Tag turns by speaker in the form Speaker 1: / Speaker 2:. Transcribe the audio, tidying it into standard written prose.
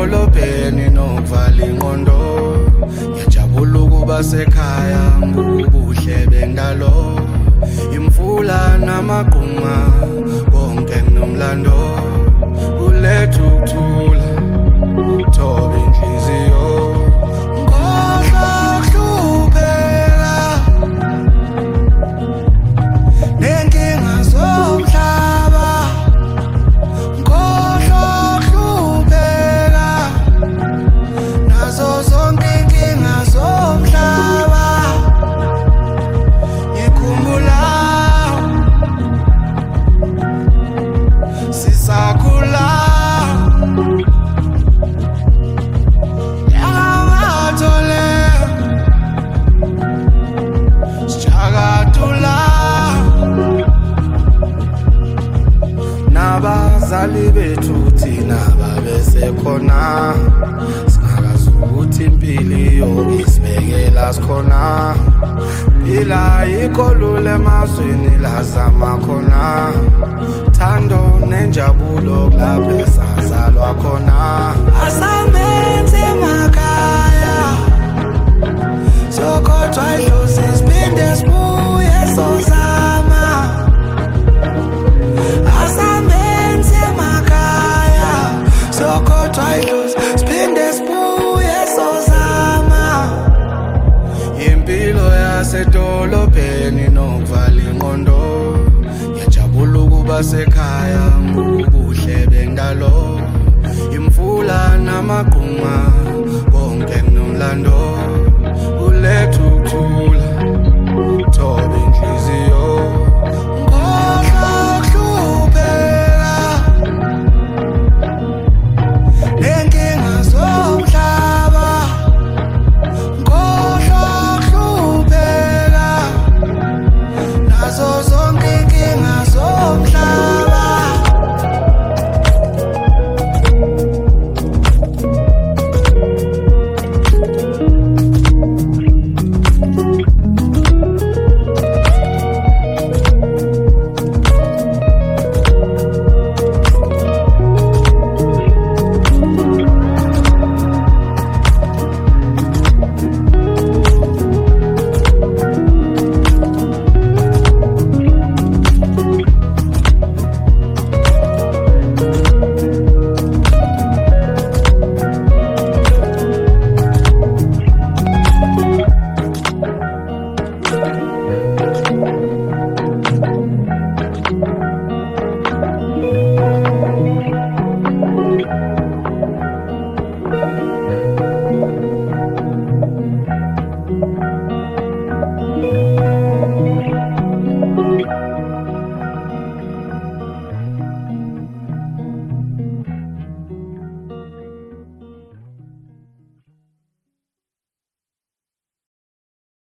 Speaker 1: edolobheni nokuvala ingqondo. Ngiyajabula ukuba sekhaya ngobuhle bendalo. Imvula namagquma konke kunomlando. Kuletha ukuthula thoba inhliziyo. Ngohla ukuhlupheka nenkinga zomhlaba. Ngohla ukuhlupheka nazo zonke inkinga zomhlaba. Ngikhumbula sisakhula abazali bethu thina babesekhona. Singakazi ukuthi impilo iyokisibekela sikhona. Phila yikho lula emazweni lazama khona. Thando nenjabulo kulapho esazalwa khona. Asamenze emakhaya sokhothwa idlozi siphinde sibuye sozama. Asamenze emakhaya sokhothwa idlozi siphinde sibuye sozama. Impilo yasedolobheni nokuvala ingqondo. Ngiyajabula ukuba sekhaya ngobuhle bendalo. Imvula namagquma konke kunomlando. Kuletha ukuthula